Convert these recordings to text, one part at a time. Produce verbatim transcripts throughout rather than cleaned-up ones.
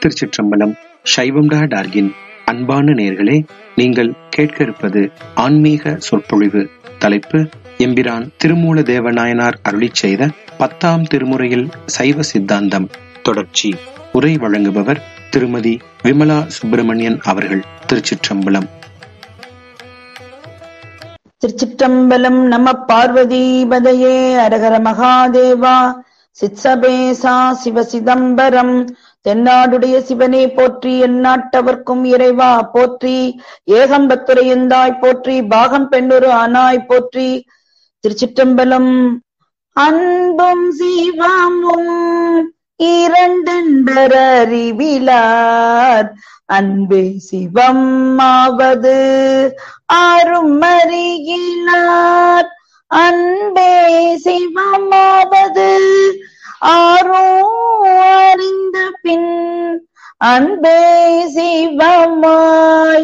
திருச்சிற்றம்பலம். சைவம் டா டார்கின் அன்பான நேயர்களே, நீங்கள் கேட்க இருப்பது ஆன்மீக சொற்பொழிவு. தலைப்பு எம்பிரான் திருமூல தேவநாயனார் அருளிச் செய்த பத்தாம் திருமுறையில் சைவ சித்தாந்தம் தொடர்ச்சி. உரை வழங்குபவர் திருமதி விமலா சுப்பிரமணியன் அவர்கள். திருச்சிற்றம்பலம். திருச்சிற்றம்பலம். நம பார்வதி பதையே அரகர மகாதேவா. சித்சபேசா சிவ சிதம்பரம். தென்னாடுடைய சிவனே போற்றி, எந்நாட்டவர்க்கும் இறைவா போற்றி. ஏகம்பத்துரையந்தாய் போற்றி, பாகம் பெண்ணுரு ஆனாய் போற்றி. திருச்சிற்றம்பலம். அன்பும் சிவமும் இரண்டென்பர் அறிவிலார், அன்பே சிவம் ஆவது ஆரும் அறிகிலார். அன்பே சிவமாவது ஆரும் அறிந்த பின், அன்பே சிவமாய்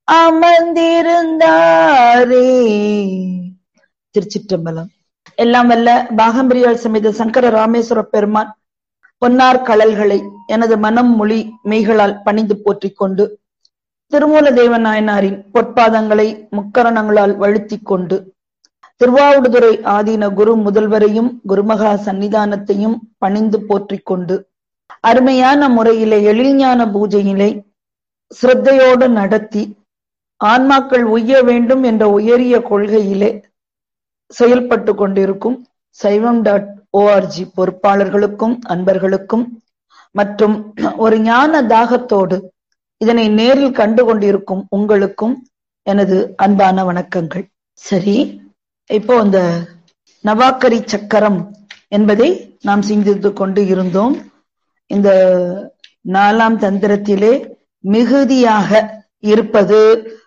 அமர்ந்திருந்தாரே. திருச்சிற்றம்பலம். எல்லாம் வல்ல பாகம்பிரியாள் சமேத சங்கர ராமேஸ்வர பெருமான் பொன்னார் கழல்களை எனது மனம் மொழி மெய்களால் பணிந்து போற்றிக் கொண்டு, திருமூல தேவநாயனாரின் பொற்பாதங்களை முக்கரணங்களால் வழுத்திக் கொண்டு, திருவாவடுதுறை ஆதீன குரு முதல்வரையும் குருமகா சன்னிதானத்தையும் பணிந்து போற்றிக் கொண்டு, அருமையான முறையிலே எழில்ஞான பூஜையிலே சிரத்தையோடு நடத்தி ஆன்மாக்கள் உய்ய வேண்டும் என்ற உயரிய கொள்கையிலே செயல்பட்டு கொண்டிருக்கும் சைவம் டாட் ஓஆர்ஜி பொறுப்பாளர்களுக்கும் அன்பர்களுக்கும் மற்றும் ஒரு ஞான தாகத்தோடு இதனை நேரில் கண்டு கொண்டிருக்கும் உங்களுக்கும் எனது அன்பான வணக்கங்கள். சரி, இப்போ இந்த நவாக்கரி சக்கரம் என்பதை நாம் சிந்தித்து கொண்டு இருந்தோம். இந்த நாலாம் தந்திரத்திலே மிகுதியாக இருப்பது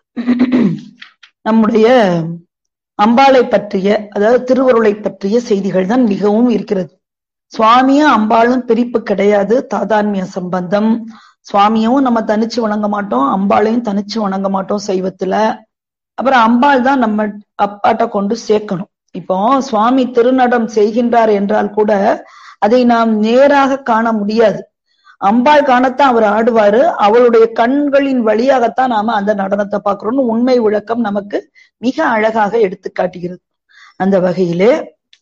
நம்முடைய அம்பாளை பற்றிய, அதாவது திருவருளை பற்றிய செய்திகள் தான் மிகவும் இருக்கிறது. சுவாமியும் அம்பாளும் பிரிப்பு கிடையாது, தாதான்மிய சம்பந்தம். சுவாமியும் நம்ம தனிச்சு வணங்க மாட்டோம், அம்பாளையும் தனிச்சு வணங்க மாட்டோம் சைவத்துல. அப்புறம் அம்பாள் தான் நம்ம அப்பாட்ட கொண்டு சேர்க்கணும். இப்போ சுவாமி திருநடம் செய்கின்றார் என்றால் கூட அதை நாம் நேராக காண முடியாது. அம்பாள் காணத்தான் அவர் ஆடுவாரு, அவளுடைய கண்களின் வழியாகத்தான் நாம அந்த நடனத்தை பார்க்கிறோம்னு உண்மை விளக்கம் நமக்கு மிக அழகாக எடுத்து காட்டுகிறது. அந்த வகையிலே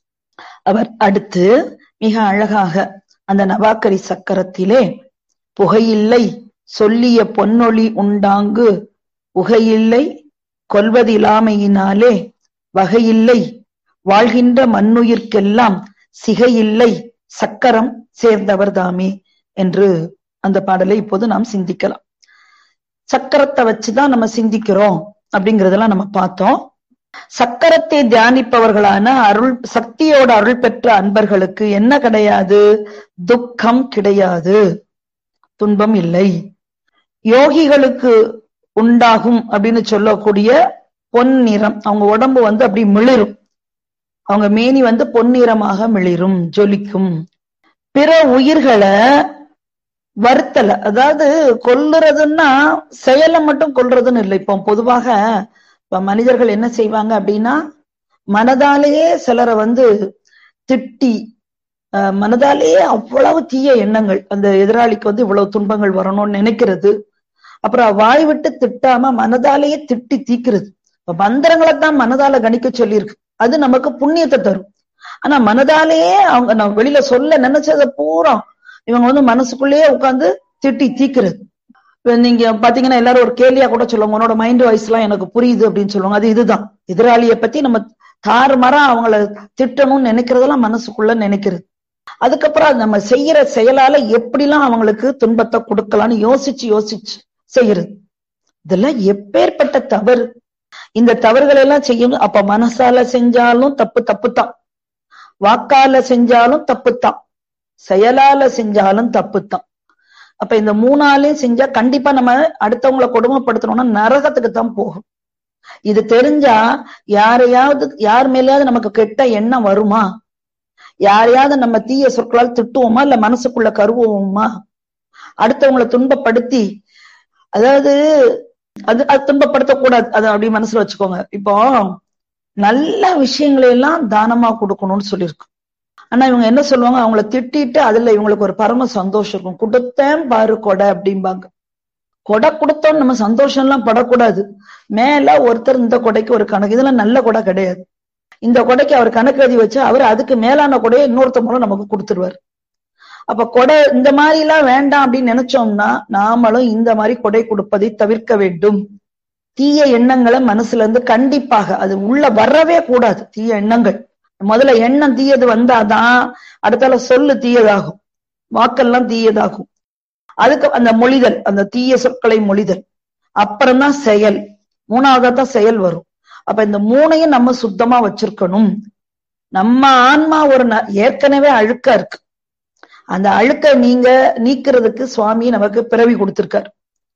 அவர் அடுத்து மிக அழகாக அந்த நவாக்கரி சக்கரத்திலே புகையில்லை சொல்லிய பொன்னொழி உண்டாங்கு, உகையில்லை கொல்வதிலாமையினாலே வகையில்லை வாழ்கின்ற மண்ணுயிர்க்கெல்லாம் சிகையில்லை சக்கரம் சேர்ந்தவர் தாமே என்று அந்த பாடலை இப்போது நாம் சிந்திக்கலாம். சக்கரத்தை வச்சுதான் நம்ம சிந்திக்கிறோம் அப்படிங்கறதெல்லாம் நம்ம பார்த்தோம். சக்கரத்தை தியானிப்பவர்களான அருள் சக்தியோட அருள் பெற்ற அன்பர்களுக்கு என்ன கிடையாது? துக்கம் கிடையாது, துன்பம் இல்லை. யோகிகளுக்கு உண்டாகும் அப்படின்னு சொல்லக்கூடிய பொன் நிறம், அவங்க உடம்பு வந்து அப்படி மிளிரும், அவங்க மேனி வந்து பொன்னிறமாக மிளிரும், ஜொலிக்கும். பிற உயிர்களை வருத்தல, அதாவது கொல்லுறதுன்னா செயலை மட்டும் கொல்றதுன்னு இல்லை. இப்போ பொதுவாக இப்ப மனிதர்கள் என்ன செய்வாங்க அப்படின்னா, மனதாலேயே சிலரை வந்து திட்டி, அஹ் மனதாலேயே அவ்வளவு தீய எண்ணங்கள், அந்த எதிராளிக்கு வந்து இவ்வளவு துன்பங்கள் வரணும்னு நினைக்கிறது. அப்புறம் வாய் விட்டு திட்டாம மனதாலேயே திட்டி தீக்கிறது. இப்ப மந்திரங்களைத்தான் மனதால கணிக்க சொல்லியிருக்கு, அது நமக்கு புண்ணியத்தை தரும். ஆனா மனதாலேயே அவங்க நம்ம வெளியில சொல்ல நினைச்சதை பூரா இவங்க வந்து மனசுக்குள்ளேயே உட்கார்ந்து திட்டி தீக்கிறது. நீங்க பாத்தீங்கன்னா எல்லாரும் ஒரு கேலியா கூட சொல்லுவாங்க, உன்னோட மைண்ட் வாய்ஸ் எல்லாம் எனக்கு புரியுது அப்படின்னு சொல்லுவாங்க. அது இதுதான், எதிராளியை பத்தி நம்ம தாறுமாறா அவங்கள திட்டணும்னு நினைக்கிறதெல்லாம் மனசுக்குள்ள நினைக்கிறது. அதுக்கப்புறம் அது நம்ம செய்யற செயலால எப்படிலாம் அவங்களுக்கு துன்பத்தை கொடுக்கலாம்னு யோசிச்சு யோசிச்சு செய்யறது. இதெல்லாம் எப்பேற்பட்ட தவறு! இந்த தவறுகள் எல்லாம் செய்யும். அப்ப மனசால செஞ்சாலும் தப்பு தப்பு தான், வாக்கால செஞ்சாலும் தப்புத்தான், செயலால செஞ்சாலும் தப்புத்தான். அப்ப இந்த மூணாலையும் செஞ்சா கண்டிப்பா நம்ம அடுத்தவங்களை கொடுமைப்படுத்தணும்னா நரகத்துக்கு தான் போகும். இது தெரிஞ்சா யாரையாவது யார் மேலேயாவது நமக்கு கெட்ட எண்ணம் வருமா? யாரையாவது நம்ம தீய சொற்களால் திட்டுவோமா? இல்ல மனசுக்குள்ள கருவோமா? அடுத்தவங்களை துன்பப்படுத்தி, அதாவது அது அது துன்பப்படுத்தக்கூடாது, அதை அப்படி மனசுல வச்சுக்கோங்க. இப்போ நல்ல விஷயங்களை எல்லாம் தானமா கொடுக்கணும்னு சொல்லியிருக்கு. ஆனா இவங்க என்ன சொல்லுவாங்க, அவங்கள திட்டிட்டு அதுல இவங்களுக்கு ஒரு பரம சந்தோஷம் இருக்கும். கொடுத்தேன் பாரு கொடை அப்படிம்பாங்க. கொடை கொடுத்தோம் நம்ம சந்தோஷம் எல்லாம் படக்கூடாது. மேல ஒருத்தர் இந்த கொடைக்கு ஒரு கணக்கு, இதெல்லாம் நல்ல கொடை கிடையாது. இந்த கொடைக்கு அவர் கணக்கு எழுதி வச்சு அவர் அதுக்கு மேலான கொடையை இன்னொருத்த மூலம் நமக்கு கொடுத்துருவார். அப்ப கொடை இந்த மாதிரி எல்லாம் வேண்டாம் அப்படின்னு நினைச்சோம்னா நாமளும் இந்த மாதிரி கொடை கொடுப்பதை தவிர்க்க வேண்டும். தீய எண்ணங்களை மனசுல இருந்து கண்டிப்பாக அது உள்ள வரவே கூடாது. தீய எண்ணங்கள் முதல்ல எண்ணம் தீயது வந்தாதான் அடுத்தால சொல்லு தீயதாகும், வாக்கெல்லாம் தீயதாகும். அதுக்கு அந்த மொழிதல், அந்த தீய சொற்களை மொழிதல், அப்புறம்தான் செயல், மூணாவதா தான் செயல் வரும். அப்ப இந்த மூணையும் நம்ம சுத்தமா வச்சிருக்கணும். நம்ம ஆன்மா ஒரு ஏற்கனவே அழுக்கா இருக்கு. அந்த அழுக்க நீங்க நீக்கிறதுக்கு சுவாமி நமக்கு பிறவி கொடுத்திருக்காரு.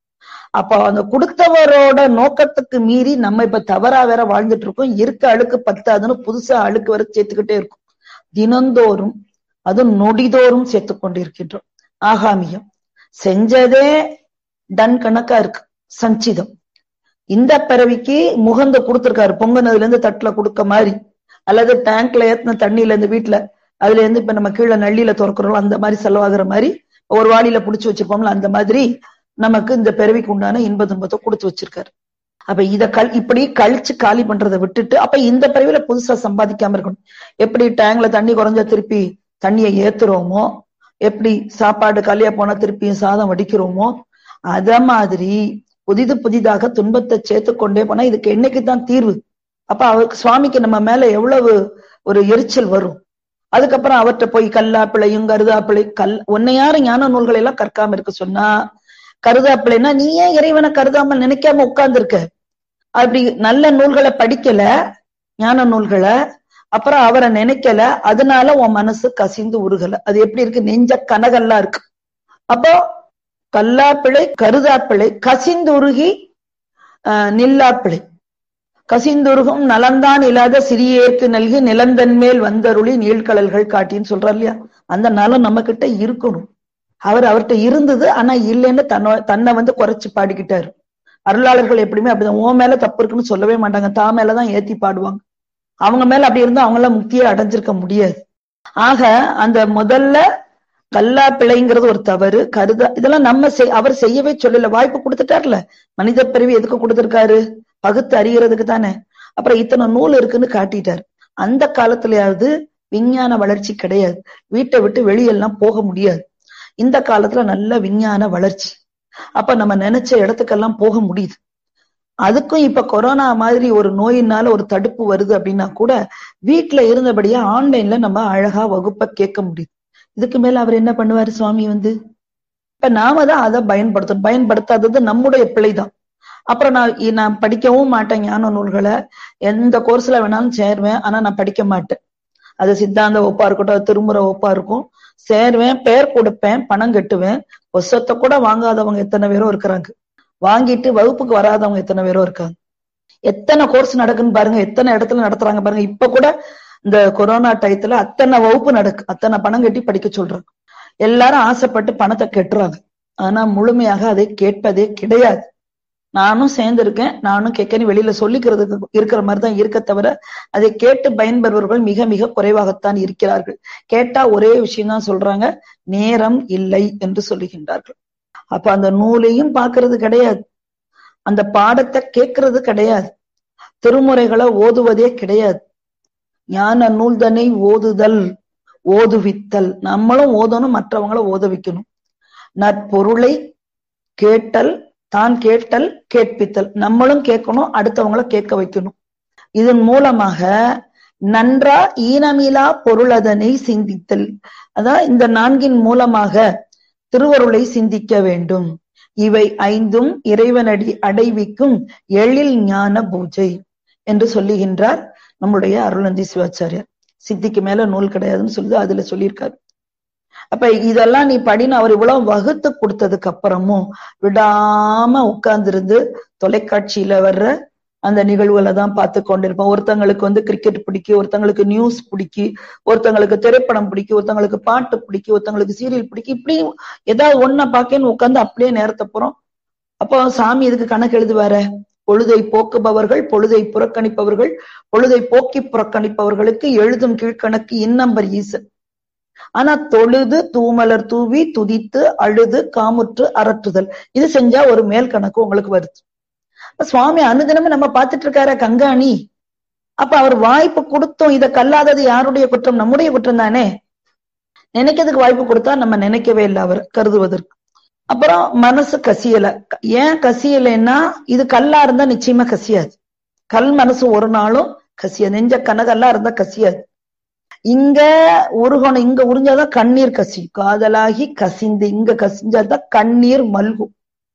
அப்ப அந்த கொடுத்தவரோட நோக்கத்துக்கு மீறி நம்ம இப்ப தவறா வேற வாழ்ந்துட்டு இருக்கோம். இருக்க அழுக்கு பத்தாதுன்னு புதுசா அழுக்கு வர சேர்த்துக்கிட்டே இருக்கும். தினந்தோறும் அதுவும் நொடிதோறும் சேர்த்து கொண்டிருக்கின்றோம். ஆகாமியம் செஞ்சதே டன் கணக்கா இருக்கு. சஞ்சிதம் இந்த பிறவிக்கு முகந்த கொடுத்திருக்காரு. பொங்கனதுல இருந்து தட்டுல கொடுக்க மாதிரி, அல்லது டேங்க்ல ஏத்தின தண்ணியில இருந்து வீட்டுல அதுல இருந்து இப்ப நம்ம கீழே நள்ளியில திறக்கிறோம், அந்த மாதிரி செலவாகிற மாதிரி ஒரு வாளியில புடிச்சு வச்சிருப்போம்ல, அந்த மாதிரி நமக்கு இந்த பிறவிக்கு உண்டான இன்ப துன்பத்தை கொடுத்து வச்சிருக்காரு. அப்ப இத கல் இப்படி கழிச்சு காலி பண்றதை விட்டுட்டு அப்ப இந்த பிறவில புதுசா சம்பாதிக்காம இருக்கணும். எப்படி டேங்க்ல தண்ணி குறைஞ்சா திருப்பி தண்ணியை ஏத்துறோமோ, எப்படி சாப்பாடு காலியா போனா திருப்பியும் சாதம் வடிக்கிறோமோ, அத மாதிரி புதிது புதிதாக துன்பத்தை சேர்த்து கொண்டே போனா இதுக்கு என்னைக்குதான் தீர்வு? அப்ப அவருக்கு சுவாமிக்கு நம்ம மேல எவ்வளவு ஒரு எரிச்சல் வரும். அதுக்கப்புறம் அவர்கிட்ட போய் கல்லாப்பிள்ளையும் கருதாப்பிள்ளை கல் உன்னை யாரு ஞான நூல்களை எல்லாம் கற்காம இருக்க சொன்னா, கருதாப்பிள்ளைன்னா நீ ஏன் இறைவனை கருதாமல் நினைக்காம உட்கார்ந்து இருக்க? அப்படி நல்ல நூல்களை படிக்கல, ஞான நூல்களை, அப்புறம் அவரை நினைக்கல, அதனால உன் மனசு கசிந்து உருகல. அது எப்படி இருக்கு? நெஞ்ச கனகல்லா இருக்கு. அப்போ கல்லாப்பிள்ளை கருதாப்பிள்ளை கசிந்துருகி ஆஹ் நில்லாப்பிள்ளை கசிந்துருகும் நலந்தான் இல்லாத சிறியேற்கு நல்கி நிலந்தன் மேல் வந்தருளி நீழ்கடல்கள் காட்டின்னு சொல்றாரு இல்லையா? அந்த நலம் நம்ம கிட்ட இருக்கணும். அவர் அவர்கிட்ட இருந்தது, ஆனா இல்லைன்னு தன்னை தன்னை வந்து குறைச்சு பாடிக்கிட்டாரு. அருளாளர்கள் எப்படியுமே அப்படிதான், உன் மேல தப்பு இருக்குன்னு சொல்லவே மாட்டாங்க, தான் மேலதான் ஏத்தி பாடுவாங்க. அவங்க மேல அப்படி இருந்தா அவங்களாம் முக்தியை அடைஞ்சிருக்க முடியாது. ஆக அந்த முதல்ல கல்லா பிழைங்கிறது ஒரு தவறு, கருதா இதெல்லாம் நம்ம செய் அவர் செய்யவே சொல்லல, வாய்ப்பு கொடுத்துட்டார்ல. மனித பிறவி எதுக்கு கொடுத்திருக்காரு? பகுத்து அறிகிறதுக்கு தானே. அப்புறம் இத்தனை நூல் இருக்குன்னு காட்டிட்டாரு. அந்த காலத்திலயாவது விஞ்ஞான வளர்ச்சி கிடையாது, வீட்டை விட்டு வெளியெல்லாம் போக முடியாது. இந்த காலத்துல நல்ல விஞ்ஞான வளர்ச்சி. அப்ப நம்ம நினைச்ச இடத்துக்கெல்லாம் போக முடியுது. அதுக்கும் இப்ப கொரோனா மாதிரி ஒரு நோயினால ஒரு தடுப்பு வருது அப்படின்னா கூட வீட்டுல இருந்தபடியா ஆன்லைன்ல நம்ம அழகா வகுப்பை கேட்க முடியுது. இதுக்கு மேல அவர் என்ன பண்ணுவாரு சுவாமி வந்து? இப்ப நாம தான் அதை பயன்படுத்தணும். பயன்படுத்தாதது நம்முடைய பிழைதான். அப்புறம் நான் நான் படிக்கவும் மாட்டேன் ஞான நூல்களை, எந்த கோர்ஸ்ல வேணாலும் சேருவேன், ஆனா நான் படிக்க மாட்டேன். அது சித்தாந்த ஒப்பா இருக்கட்டும், அது திருமுறை ஒப்பா இருக்கும், சேருவேன், பெயர் கொடுப்பேன், பணம் கட்டுவேன். புஸ்தத்தை கூட வாங்காதவங்க எத்தனை பேரும் இருக்கிறாங்க, வாங்கிட்டு வகுப்புக்கு வராதவங்க எத்தனை பேரும் இருக்காங்க. எத்தனை கோர்ஸ் நடக்குன்னு பாருங்க, எத்தனை இடத்துல நடத்துறாங்க பாருங்க. இப்ப கூட இந்த கொரோனா டயத்துல அத்தனை வகுப்பு நடக்கு, அத்தனை பணம் கட்டி படிக்க சொல்றாங்க. எல்லாரும் ஆசைப்பட்டு பணத்தை கெட்டுறாங்க, ஆனா முழுமையாக அதை கேட்பதே கிடையாது. நானும் சேர்ந்திருக்கேன், நானும் கேட்கன்னு வெளியில சொல்லிக்கிறதுக்கு இருக்கிற மாதிரிதான் இருக்க தவிர அதை கேட்டு பயன்பெறுவர்கள் மிக மிக குறைவாகத்தான் இருக்கிறார்கள். கேட்டா ஒரே விஷயம்தான் சொல்றாங்க, நேரம் இல்லை என்று சொல்லுகின்றார்கள். அப்ப அந்த நூலையும் பார்க்கறது கிடையாது, அந்த பாடத்தை கேட்கறது கிடையாது, திருமுறைகளை ஓதுவதே கிடையாது. ஞான நூல்தனை ஓதுதல் ஓதுவித்தல், நம்மளும் ஓதணும், மற்றவங்களை ஓத வைக்கணும். நற்பொருளை கேட்டல், தான் கேட்டல் கேட்பித்தல், நம்மளும் கேட்கணும், அடுத்தவங்களை கேட்க வைக்கணும். இதன் மூலமாக நன்றா ஈனமிலா பொருளதனை சிந்தித்தல், அதான் இந்த நான்கின் மூலமாக திருவருளை சிந்திக்க வேண்டும். இவை ஐந்தும் இறைவனடி அடைவிக்கும் எழில் ஞான பூஜை என்று சொல்லுகின்றார் நம்முடைய அருளந்தி சிவாச்சாரியார். சித்திக்கு மேல நூல் கிடையாதுன்னு சொல்லி அதுல சொல்லியிருக்காரு. அப்ப இதெல்லாம் நீ படின்னு அவர் இவ்வளவு வகுத்து கொடுத்ததுக்கு அப்புறமும் விடாம உட்கார்ந்துருந்து தொலைக்காட்சியில வர்ற அந்த நிகழ்வுகளை தான் பார்த்து கொண்டிருப்போம். ஒருத்தங்களுக்கு வந்து கிரிக்கெட் பிடிக்கும், ஒருத்தங்களுக்கு நியூஸ் பிடிக்கும், ஒருத்தங்களுக்கு திரைப்படம் பிடிக்கும், ஒருத்தங்களுக்கு பாட்டு பிடிக்கும், ஒருத்தங்களுக்கு சீரியல் பிடிக்கும். இப்படி ஏதாவது ஒன்ன பாக்கன்னு உட்கார்ந்து அப்படியே நேரத்தை போறோம். அப்போ சாமி இதுக்கு கணக்கு எழுதுவார? பொழுதை போக்குபவர்கள், பொழுதை புறக்கணிப்பவர்கள், பொழுதை போக்கி புறக்கணிப்பவர்களுக்கு எழுதும் கீழ்கணக்கு இன்னம்பர் ஈசன். ஆனா தொழுது தூமலர் தூவி துதித்து அழுது காமுற்று அரற்றுதல் இது செஞ்சா ஒரு மேல் கணக்கு உங்களுக்கு வருது. சுவாமி அனுதினமும் நம்ம பார்த்துட்டு இருக்கார கங்காணி. அப்ப அவர் வாய்ப்பு கொடுத்தோம். இதை கல்லாதது யாருடைய குற்றம்? நம்முடைய குற்றம் தானே. நினைக்கிறதுக்கு வாய்ப்பு கொடுத்தா நம்ம நினைக்கவே இல்லை அவர் கருதுவதற்கு. அப்புறம் மனசு கசியல. ஏன் கசியலைன்னா இது கல்லா இருந்தா நிச்சயமா கசியாது. கல் மனசு ஒரு நாளும் கசியாது. நெஞ்ச கனகல்லா இருந்தா கசியாது. இங்க உருகணும். இங்க உறிஞ்சாதான் கண்ணீர் கசி. காதலாகி கசிந்து இங்க கசிஞ்சாதான் கண்ணீர் மல்கும்.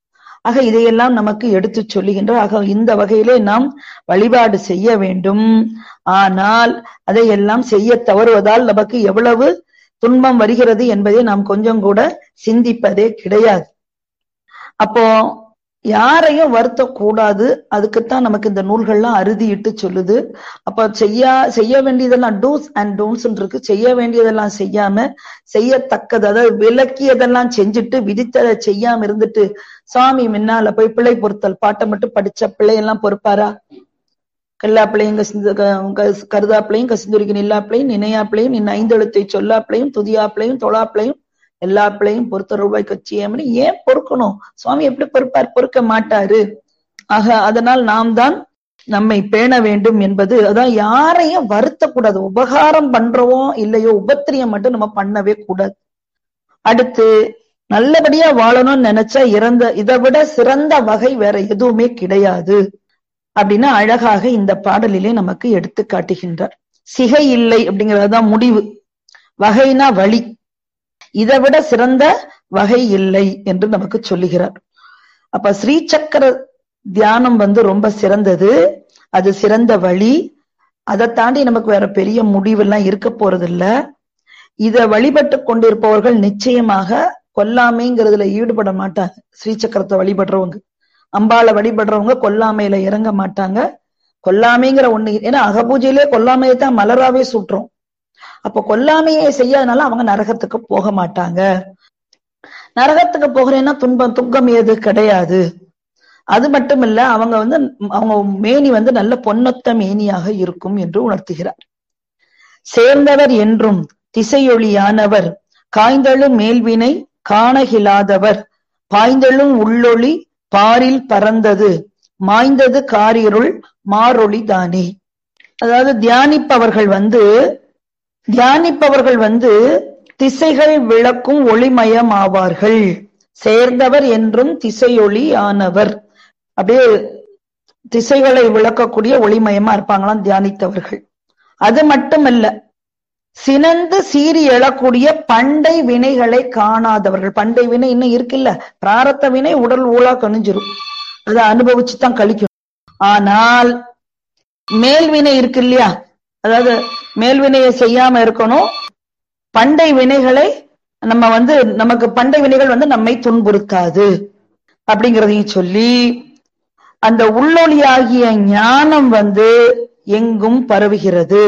ஆக இதையெல்லாம் நமக்கு எடுத்து சொல்லுகின்ற. ஆக இந்த வகையிலே நாம் வழிபாடு செய்ய வேண்டும். ஆனால் அதையெல்லாம் செய்ய தவறுவதால் நமக்கு எவ்வளவு துன்பம் வருகிறது என்பதை நாம் கொஞ்சம் கூட சிந்திப்பதே கிடையாது. அப்போ யாரையும் வருத்தக்கூடாது. அதுக்குத்தான் நமக்கு இந்த நூல்கள்லாம் அறுதியிட்டு சொல்லுது. அப்ப செய்ய செய்ய வேண்டியதெல்லாம் டூஸ் அண்ட் டோன்ட்ஸ் இருக்கு. செய்ய வேண்டியதெல்லாம் செய்யாம செய்யத்தக்கது அதாவது விலக்கியதெல்லாம் செஞ்சுட்டு விதித்ததை செய்யாம இருந்துட்டு சுவாமி முன்னால போய் பிள்ளை பொறுத்தல் பாட்டை மட்டும் படிச்ச பிள்ளையெல்லாம் பொறுப்பாரா? கல்லாப்பிள்ளையும் கசிந்து கருதாப்பிள்ளையும் கசிந்துரிக்கு நில்லாப்பிள்ளையும் நினையாப்பிள்ளையும் நின் ஐந்தெழுத்தை சொல்லாப்பிள்ளையும் துதியாப்பிள்ளையும் தொழாப்பிள்ளையும் எல்லா பிள்ளையும் பொறுத்த ரூபாய் கட்சியம்னு ஏன் பொறுக்கணும்? சுவாமி எப்படி பொறுப்பார்? பொறுக்க மாட்டாரு. ஆக அதனால் நாம் தான் நம்மை பேண வேண்டும் என்பது. அதான் யாரையும் வருத்தக்கூடாது. உபகாரம் பண்றவோ இல்லையோ உபத்திரியம் மட்டும் நம்ம பண்ணவே கூடாது. அடுத்து நல்லபடியா வாழணும்னு நினைச்சா இறந்த இதை விட சிறந்த வகை வேற எதுவுமே கிடையாது அப்படின்னு அழகாக இந்த பாடலிலே நமக்கு எடுத்து காட்டுகின்றார். சிகை இல்லை அப்படிங்கறதுதான் முடிவு. வகைனா வழி. இதை விட சிறந்த வகை இல்லை என்று நமக்கு சொல்லுகிறார். அப்ப ஸ்ரீசக்கர தியானம் வந்து ரொம்ப சிறந்தது. அது சிறந்த வழி. அதை தாண்டி நமக்கு வேற பெரிய முடிவெல்லாம் இருக்க போறது இல்ல. இத வழிபட்டு கொண்டிருப்பவர்கள் நிச்சயமாக கொல்லாமைங்கிறதுல ஈடுபட மாட்டாங்க. ஸ்ரீசக்கரத்தை வழிபடுறவங்க, அம்பாளை வழிபடுறவங்க கொல்லாமையில இறங்க மாட்டாங்க. கொல்லாமைங்கிற ஒண்ணு, ஏன்னா அகபூஜையிலே கொல்லாமையை தான் மலராவே சுட்டுறோம். அப்ப கொல்லாமையை செய்யாதனால அவங்க நரகத்துக்கு போக மாட்டாங்க. நரகத்துக்கு போகிறேன்னா துன்பம் துக்கம் ஏது கிடையாது. அது மட்டும் இல்ல, அவங்க வந்து அவங்க மேனி வந்து நல்ல பொன்னொத்த மேனியாக இருக்கும் என்று உணர்த்துகிறார். சேர்ந்தவர் என்றும் திசையொளியானவர் காய்ந்தழும் மேல்வினை காணகிலாதவர் பாய்ந்தழும் உள்ளொளி பாரில் பறந்தது மாய்ந்தது காரிருள் மாறொளி தானே. அதாவது தியானிப்பவர்கள் வந்து தியானிப்பவர்கள் வந்து திசைகள் விளக்கும் ஒளிமயம் ஆவார்கள். சேர்ந்தவர் என்றும் திசையொளி ஆனவர், அப்படியே திசைகளை விளக்கக்கூடிய ஒளிமயமா இருப்பாங்களாம் தியானித்தவர்கள். அது மட்டுமல்ல, சினந்து சீறி எழக்கூடிய பண்டை வினைகளை காணாதவர்கள். பண்டை வினை இன்னும் இருக்குல்ல, பிராரத்த வினை உடல் ஊழா கணிஞ்சிரும், அதை அனுபவிச்சுதான் கழிக்கணும். ஆனால் மேல்வினை இருக்கு இல்லையா, அதாவது மேல்வினையை செய்யாம இருக்கணும். பண்டை வினைகளை நம்ம வந்து நமக்கு பண்டை வினைகள் வந்து நம்மை துன்புறுத்தாது அப்படிங்கிறதையும் சொல்லி, அந்த உள்ளொளியாகிய ஞானம் வந்து எங்கும் பரவுகிறது.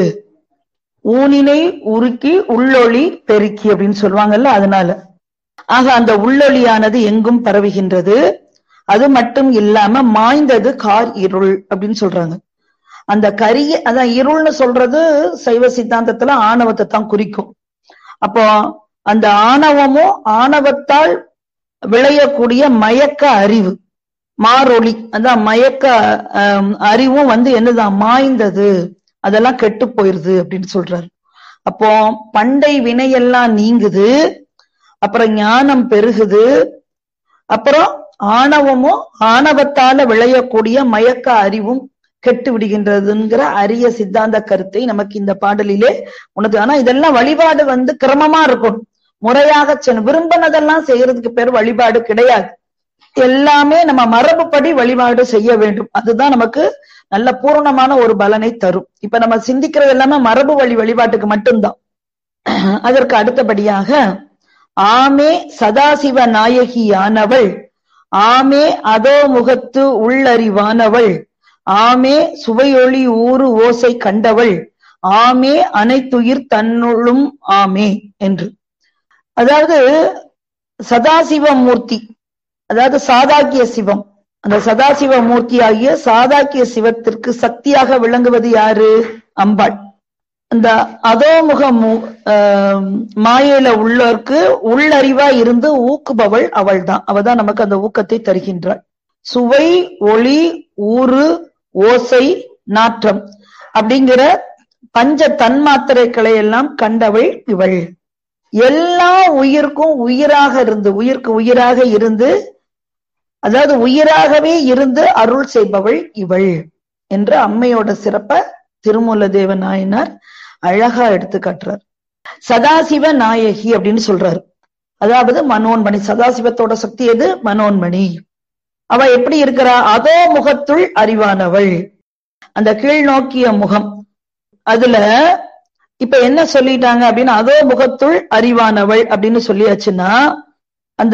ஊனினை உருக்கி உள்ளொளி பெருக்கி அப்படின்னு சொல்லுவாங்கல்ல, அதனால ஆக அந்த உள்ளொளியானது எங்கும் பரவுகின்றது. அது மட்டும் இல்லாம மாய்ந்தது கார் இருள் அப்படின்னு சொல்றாங்க. அந்த கரிய அதான் இருள்னு சொல்றது சைவ சித்தாந்தத்துல ஆணவத்தை தான் குறிக்கும். அப்போ அந்த ஆணவமும் ஆணவத்தால் விளையக்கூடிய மயக்க அறிவு மாறொளி, அதான் மயக்க அறிவும் வந்து என்னதான் மாய்ந்தது, அதெல்லாம் கெட்டு போயிருது அப்படின்னு சொல்றாரு. அப்போ பண்டை வினையெல்லாம் நீங்குது, அப்புறம் ஞானம் பெருகுது, அப்புறம் ஆணவமும் ஆணவத்தால விளையக்கூடிய மயக்க அறிவும் கெட்டு விடுகின்றதுங்கிற அரிய சித்தாந்த கருத்தை நமக்கு இந்த பாடலிலே உனது. ஆனா இதெல்லாம் வழிபாடு வந்து கிரமமா இருக்கும், முறையாக சென்று விரும்பினதெல்லாம் செய்யறதுக்கு பேர் வழிபாடு கிடையாது. எல்லாமே நம்ம மரபுப்படி வழிபாடு செய்ய வேண்டும். அதுதான் நமக்கு நல்ல பூரணமான ஒரு பலனை தரும். இப்ப நம்ம சிந்திக்கிறது எல்லாமே மரபு வழி வழிபாட்டுக்கு மட்டும்தான். அதற்கு அடுத்தபடியாக ஆமே சதாசிவ நாயகியானவள், ஆமே அதோ முகத்து உள்ளறிவானவள், ஆமே சுவையொளி ஊறு ஓசை கண்டவள், ஆமே அனைத்துயிர் தன்னுள்ளும் ஆமே என்று. அதாவது சதாசிவ மூர்த்தி, அதாவது சாதாக்கிய சிவம், அந்த சதாசிவ மூர்த்தி ஆகிய சாதாக்கிய சிவத்திற்கு சக்தியாக விளங்குவது யாரு? அம்பாள். இந்த அதோமுக மாயையில உள்ளோருக்கு உள்ளறிவா இருந்து ஊக்குபவள் அவள் தான். அவள் தான் நமக்கு அந்த ஊக்கத்தை தருகின்றாள். சுவை, ஒளி, ஊறு, ஓசை, நாற்றம் அப்படிங்கிற பஞ்ச தன்மாத்திரைகளை எல்லாம் கண்டவள் இவள். எல்லா உயிருக்கும் உயிராக இருந்து உயிருக்கு உயிராக இருந்து அதாவது உயிராகவே இருந்து அருள் செய்பவள் இவள் என்ற அம்மையோட சிறப்ப திருமூல தேவ நாயனார் அழகா எடுத்து காட்டுறார். சதாசிவ நாயகி அப்படின்னு சொல்றாரு. அதாவது மனோன்மணி, சதாசிவத்தோட சக்தி எது? மனோன்மணி. அவ எப்படி இருக்கிறா? அதோ முகத்துள் அறிவானவள். அந்த கீழ் நோக்கிய முகம், அதுல இப்ப என்ன சொல்லிட்டாங்க அப்படின்னு, அதோ முகத்துள் அறிவானவள் அப்படின்னு சொல்லியாச்சுன்னா, அந்த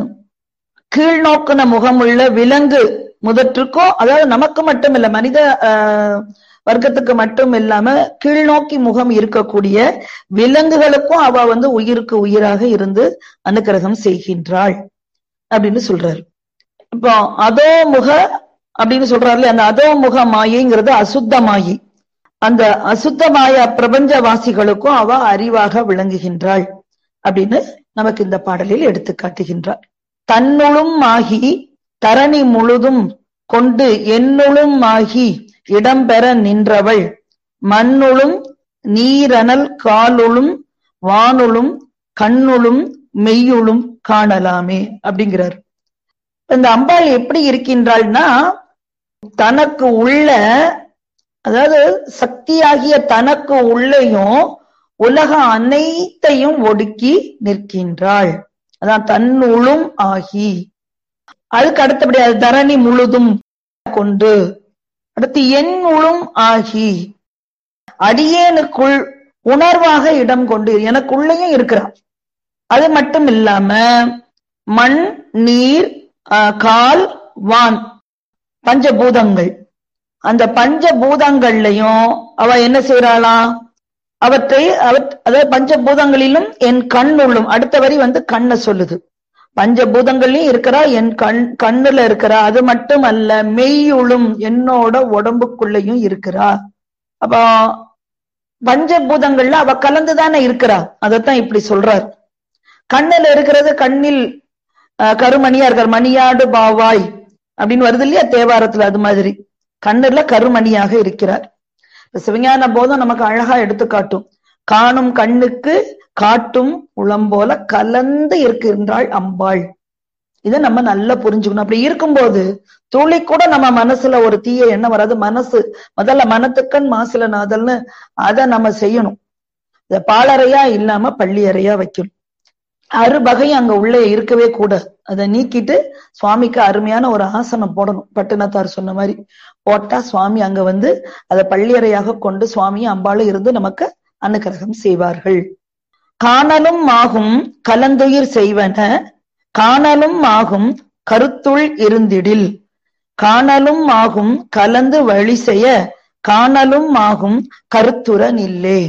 கீழ் நோக்கின முகம் உள்ள விலங்கு முதற்றுக்கும், அதாவது நமக்கு மட்டும் இல்ல, மனித ஆஹ் வர்க்கத்துக்கு மட்டும் இல்லாம கீழ்நோக்கி முகம் இருக்கக்கூடிய விலங்குகளுக்கும் அவ வந்து உயிருக்கு உயிராக இருந்து அனுக்கிரகம் செய்கின்றாள் அப்படின்னு சொல்றாரு. இப்போ அதோ முக அப்படின்னு சொல்றாருல, அந்த அதோ முக மாயைங்கிறது அசுத்த மாயை. அந்த அசுத்த மாயா பிரபஞ்சவாசிகளுக்கும் அவ அறிவாக விளங்குகின்றாள் அப்படின்னு நமக்கு இந்த பாடலில் எடுத்து காட்டுகின்றாள். தன்னுளும் ஆகி தரணி முழுதும் கொண்டு என்னுளும் ஆகி இடம்பெற நின்றவள் மண்ணுளும் நீரனல் காலுளும் வானுளும் கண்ணுளும் மெய்யுளும் காணலாமே அப்படிங்கிறார். இந்த அம்பாள் எப்படி இருக்கின்றாள்னா, தனக்கு உள்ள, அதாவது சக்தியாகிய தனக்கு உள்ளேயும் உலக அனைத்தையும் ஒடுக்கி நிற்கின்றாள். அதான் தன்னுளும் ஆகி. அதுக்கு அடுத்தபடி அது தரணி முழுதும் கொண்டு, அடுத்து என் உளும் ஆகி அடியேனுக்குள் உணர்வாக இடம் கொண்டு எனக்குள்ளேயும் இருக்கிறார். அது மட்டும் இல்லாம மண், நீர், கால், வான், பஞ்சபூதங்கள், அந்த பஞ்சபூதங்கள்லயும் அவ என்ன செய்யறாளாம்? அவற்றை அதாவது பஞ்சபூதங்களிலும் என் கண்ணுள்ளும், அடுத்த வரி வந்து கண்ணை சொல்லுது. பஞ்சபூதங்கள்லயும் இருக்கிறா, என் கண் கண்ணுல இருக்கிறா. அது மட்டும் அல்ல, மெய்யுளும் என்னோட உடம்புக்குள்ளயும் இருக்கிறா. அப்ப பஞ்சபூதங்கள்ல அவ கலந்துதானே இருக்கிறா. அதத்தான் இப்படி சொல்றார். கண்ணுல இருக்கிறது கண்ணில் கருமணியா இருக்கார். மணியாடு பாவாய் அப்படின்னு வருது இல்லையா தேவாரத்துல, அது மாதிரி கண்ணுல கருமணியாக இருக்கிறார். சிவஞான போதம் நமக்கு அழகா எடுத்து காட்டும். காணும் கண்ணுக்கு காட்டும் உளம் போல கலந்து இருக்கின்றாள் அம்பாள். இதை நம்ம நல்லா புரிஞ்சுக்கணும். அப்படி இருக்கும்போது துளி கூட நம்ம மனசுல ஒரு தீய எண்ணம் வராது. மனசு முதல்ல மனத்துக்கண் மாசில நாதல்னு அதை நம்ம செய்யணும். இத பாலறையா இல்லாம பள்ளி அறையா வைக்கணும். அறுபகையும் அங்க உள்ளே இருக்கவே கூடாது. அதை நீக்கிட்டு சுவாமிக்கு அருமையான ஒரு ஆசனம் போடணும். பட்டினத்தார் சொன்ன மாதிரி போட்டா சுவாமி அங்க வந்து அதை பள்ளியறையாக கொண்டு சுவாமியும் அம்பாளும் இருந்து நமக்கு அனுக்கிரகம் செய்வார்கள். காணலும் ஆகும் கலந்துயிர் செய்வன காணலும் ஆகும் கருத்துள் இருந்திடில் காணலும் ஆகும் கலந்து வழி செய்ய காணலும் ஆகும் கருத்துரன் இல்லே.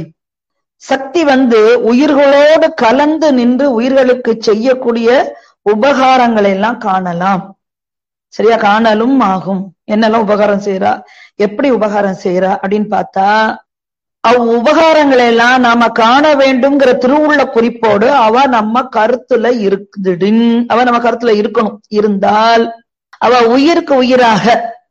சக்தி வந்து உயிர்களோடு கலந்து நின்று உயிர்களுக்கு செய்யக்கூடிய உபகாரங்களை எல்லாம் காணலாம். சரியா? காணலும் ஆகும். என்னெல்லாம் உபகாரம் செய்யறா, எப்படி உபகாரம் செய்யறா அப்படின்னு பார்த்தா, அவ் உபகாரங்களை எல்லாம் நாம காண வேண்டும்ங்கிற திருவுள்ள குறிப்போடு அவ நம்ம கருத்துல இருக்குதுடின் அவ நம்ம கருத்துல இருக்கணும். இருந்தால் அவ உயிருக்கு உயிராக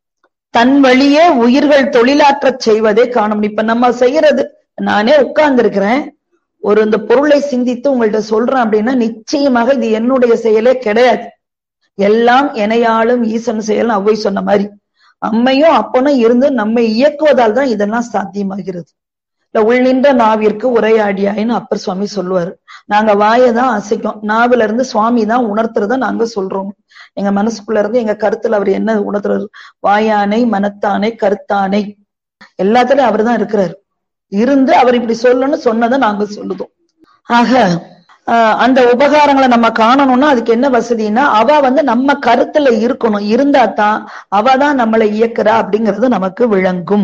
தன் வழியே உயிர்கள் தொழிலாற்ற செய்வதை காணும். இப்ப நம்ம செய்யறது, நானே உட்கார்ந்து இருக்கிறேன், ஒரு இந்த பொருளை சிந்தித்து உங்கள்கிட்ட சொல்றேன் அப்படின்னா நிச்சயமாக இது என்னுடைய செயலே கிடையாது. எல்லாம் எனையாளும் ஈசன் செயல் அவ்வை சொன்ன மாதிரி அம்மையும் அப்பனும் இருந்து நம்மை இயக்குவதால் தான் இதெல்லாம் சாத்தியமாகிறது. இல்ல உள் நின்ற நாவிற்கு உரையாடியாயின்னு அப்பர் சுவாமி சொல்லுவாரு. நாங்க வாயதான் அசைக்கும், நாவில இருந்து சுவாமி தான் உணர்த்துறத நாங்க சொல்றோம். எங்க மனசுக்குள்ள இருந்து எங்க கருத்துல அவர் என்ன உணர்த்துறாரு? வாயானை, மனத்தானை, கருத்தானை, எல்லாத்துலயும் அவர் தான் இருக்கிறாரு. இருந்து அவர் இப்படி சொல்லணும்னு சொன்னதை நாங்க சொல்லுதோம். ஆக ஆஹ் அந்த உபகாரங்களை நம்ம காணணும்னா அதுக்கு என்ன வசதினா, அவ வந்து நம்ம கருத்துல இருக்கணும். இருந்தா தான் அவ தான் நம்மளை இயக்குறா அப்படிங்கிறது நமக்கு விளங்கும்.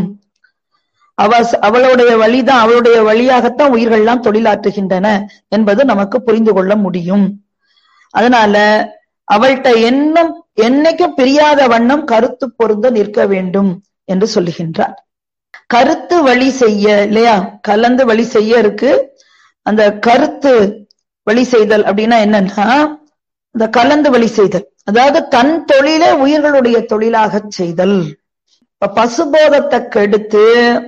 அவ அவளுடைய வழிதான், அவளுடைய வழியாகத்தான் உயிர்கள்லாம் தொழிலாற்றுகின்றன என்பது நமக்கு புரிந்து கொள்ள முடியும். அதனால அவள்கிட்ட என்னும் என்னைக்கும் பிரியாத வண்ணம் கருத்து பொருந்த நிற்க வேண்டும் என்று சொல்லுகின்றார். கருத்து வழி செய்ய இல்லையா, கலந்து வழி செய்ய இருக்கு. அந்த கருத்து வழி செய்தல் அப்படின்னா என்னன்னா, இந்த கலந்து வழி செய்தல், அதாவது தன் தொழிலை உயிர்களுடைய தொழிலாக செய்தல். இப்ப பசுபோதத்தை கெடுத்து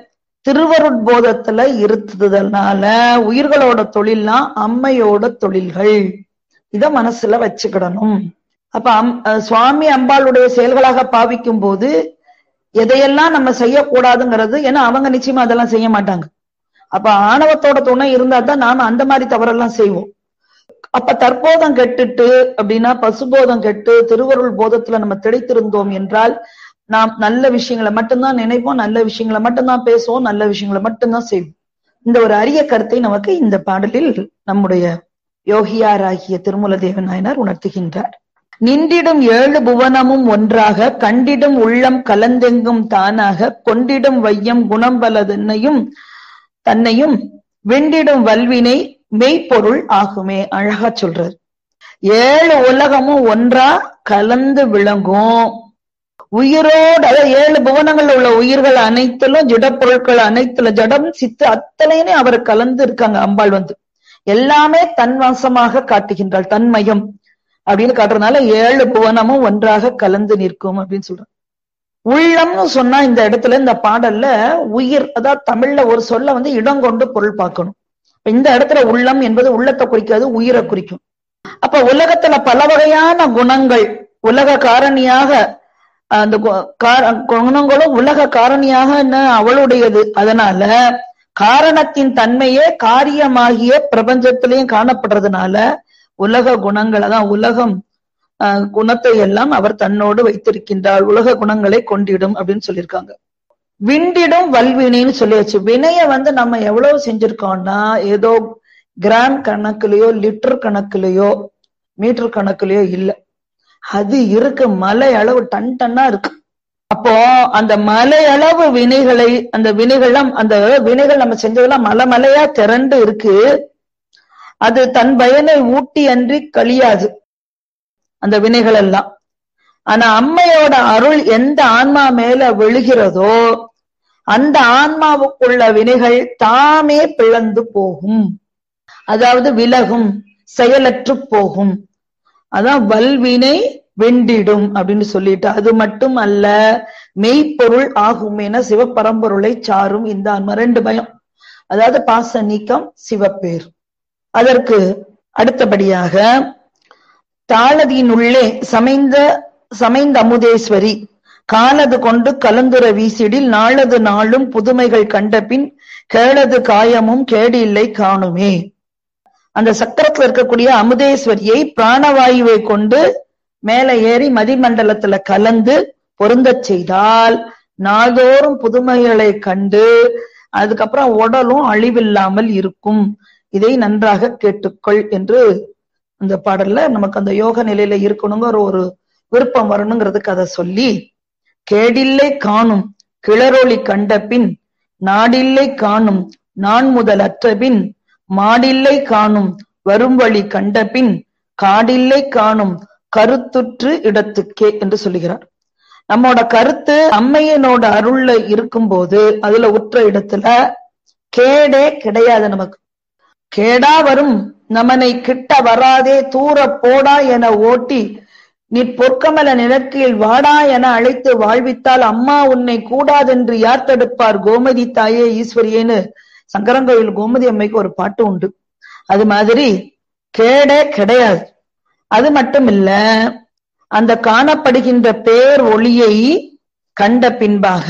திருவருட்போதத்துல இருத்துதல்னால உயிர்களோட தொழில்லாம் அம்மையோட தொழில்கள். இத மனசுல வச்சுக்கிடணும். அப்ப அம் சுவாமி அம்பாளுடைய செயல்களாக பாவிக்கும் போது எதையெல்லாம் நம்ம செய்யக்கூடாதுங்கிறது, ஏன்னா அவங்க நிச்சயமா அதெல்லாம் செய்ய மாட்டாங்க. அப்ப ஆணவத்தோட துணை இருந்தா தான் நாம அந்த மாதிரி தவறெல்லாம் செய்வோம். அப்ப தற்போதம் கெட்டுட்டு அப்படின்னா பசுபோதம் கெட்டு திருவருள் போதத்துல நம்ம திளைத்திருந்தோம் என்றால் நாம் நல்ல விஷயங்களை மட்டும்தான் நினைப்போம், நல்ல விஷயங்களை மட்டும்தான் பேசுவோம், நல்ல விஷயங்களை மட்டும்தான் செய்வோம். இந்த ஒரு அரிய கருத்தை நமக்கு இந்த பாடலில் நம்முடைய யோகியாராகிய திருமூல தேவ நாயனார் உணர்த்துகின்றார். நின்றிடும் ஏழு புவனமும் ஒன்றாக கண்டிடும் உள்ளம் கலந்தெங்கும் தானாக கொண்டிடும் வையம் குணம் பலதன்னையும் தன்னையும் வெண்டிடும் வல்வினை மெய்ப்பொருள் ஆகுமே. அழகா சொல்றார். ஏழு உலகமும் ஒன்றா கலந்து விளங்கும் உயிரோடு, அதாவது ஏழு புவனங்கள் உள்ள உயிர்கள் அனைத்திலும் ஜடப்பொருட்கள் அனைத்துல ஜடம் சித்து அத்தனையுமே அவர் கலந்து இருக்காங்க. அம்பாள் வந்து எல்லாமே தன் வசமாக காட்டுகின்றாள், தன்மயம் அப்படின்னு காட்டுறதுனால ஏழு புவனமும் ஒன்றாக கலந்து நிற்கும் அப்படின்னு சொல்றாங்க. உள்ளம்னு சொன்னா இந்த இடத்துல இந்த பாடல்ல உயிர், அதாவது தமிழ்ல ஒரு சொல்ல வந்து இடம் கொண்டு பொருள் பார்க்கணும். இந்த இடத்துல உள்ளம் என்பது உள்ளத்தை குறிக்காது, உயிரை குறிக்கும். அப்ப உலகத்துல பல வகையான குணங்கள் உலக காரணியாக, அந்த குணங்களும் உலக காரணியாக அவளுடையது. அதனால காரணத்தின் தன்மையே காரியமாகிய பிரபஞ்சத்திலையும் காணப்படுறதுனால உலக குணங்கள், அதான் உலகம் குணத்தை எல்லாம் அவர் தன்னோடு வைத்திருக்கின்றார், உலக குணங்களை கொண்டிடும் அப்படின்னு சொல்லியிருக்காங்க. விண்டிடும் வல்வினைன்னு சொல்லியாச்சு. வினைய வந்து நம்ம எவ்வளவு செஞ்சிருக்கோம்னா ஏதோ கிராம் கணக்குலயோ லிட்டர் கணக்குலயோ மீட்டர் கணக்குலயோ இல்ல, அது இருக்கு மலை அளவு, டன் டன்னா இருக்கு. அப்போ அந்த மலை அளவு வினைகளை, அந்த வினைகள்லாம், அந்த வினைகள் நம்ம செஞ்சதெல்லாம் மலை மலையா திரண்டு இருக்கு. அது தன் பயனை ஊட்டி அன்றி கழியாது அந்த வினைகள் எல்லாம். ஆனா அம்மையோட அருள் எந்த ஆன்மா மேல விழுகிறதோ அந்த ஆன்மாவுக்குள்ள வினைகள் தாமே பிளந்து போகும், அதாவது விலகும், செயலற்று போகும். அதான் வல்வினை வெண்டிடும் அப்படின்னு சொல்லிட்டு, அது மட்டும் அல்ல மெய்ப்பொருள் ஆகும் என சிவபரம்பொருளை சாரும் இந்த ஆன்மா. ரெண்டு பயம், அதாவது பாச நீக்கம், சிவப்பேர். அதற்கு அடுத்தபடியாக தாளதியினுள்ளே சமைந்த சமைந்த அமுதேஸ்வரி காலது கொண்டு கலந்துர வீசிடில் நாளது நாளும் புதுமைகள் கண்ட பின் கேளது காயமும் கேடு இல்லை காணுமே. அந்த சக்கரத்துல இருக்கக்கூடிய அமுதேஸ்வரியை பிராணவாயுவை கொண்டு மேல ஏறி மதிமண்டலத்துல கலந்து பொருந்தச் செய்தால் நாள்தோறும் புதுமைகளை கண்டு அதுக்கப்புறம் உடலும் அழிவில்லாமல் இருக்கும். இதை நன்றாக கேட்டுக்கொள் என்று அந்த பாடல்ல நமக்கு அந்த யோக நிலையில இருக்கணுங்கிற ஒரு விருப்பம் வரணுங்கிறதுக்கு அதை சொல்லி, கேடில்லை காணும் கிளறொளி கண்ட பின் நாடில்லை காணும் நான் முதல் அற்ற பின் மாடில்லை காணும் வரும் வழி கண்ட பின் காடில்லை காணும் கருத்துற்று இடத்துக்கே என்று சொல்லுகிறார். நம்மோட கருத்து அம்மையனோட அருள்ல இருக்கும் போது அதுல உற்ற இடத்துல கேடே கிடையாது. நமக்கு கேடா வரும் நமனை கிட்ட வராதே தூர போடா என ஓட்டி நீ பொற்கமல நிலத்தில் வாடா என அழைத்து வாழ்வித்தால் அம்மா உன்னை கூடாதென்று யார் தடுப்பார் கோமதி தாயே ஈஸ்வரியேன்னு சங்கரங்கோயில் கோமதி அம்மைக்கு ஒரு பாட்டு உண்டு. அது மாதிரி கேடே கிடையாது. அது மட்டும் இல்ல, அந்த காணப்படுகின்ற பேர் ஒளியை கண்ட பின்பாக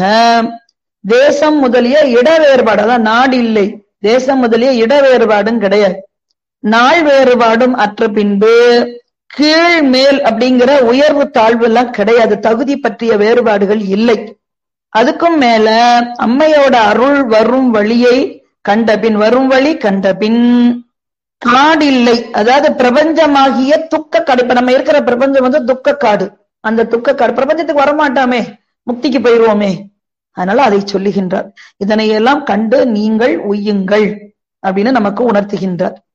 தேசம் முதலிய இட வேறுபாடு, அதான் நாடு இல்லை, தேசம் முதலிய இட வேறுபாடும் கிடையாது, நாள் வேறுபாடும் அற்ற பின்பு கீழ் மேல் அப்படிங்கிற உயர்வு தாழ்வு எல்லாம் கிடையாது, தகுதி பற்றிய வேறுபாடுகள் இல்லை. அதுக்கும் மேல அம்மையோட அருள் வரும் வழியை கண்ட பின், வரும் வழி கண்ட பின் காடில்லை, அதாவது பிரபஞ்சமாகிய துக்க காடு. இப்ப நம்ம இருக்கிற பிரபஞ்சம் வந்து துக்க காடு. அந்த துக்க காடு பிரபஞ்சத்துக்கு வரமாட்டாமே, முக்திக்கு போயிருவோமே. அதனால அதை சொல்லுகின்றார். இதனை எல்லாம் கண்டு நீங்கள் உய்யுங்கள் அப்படின்னு நமக்கு உணர்த்துகின்றார்.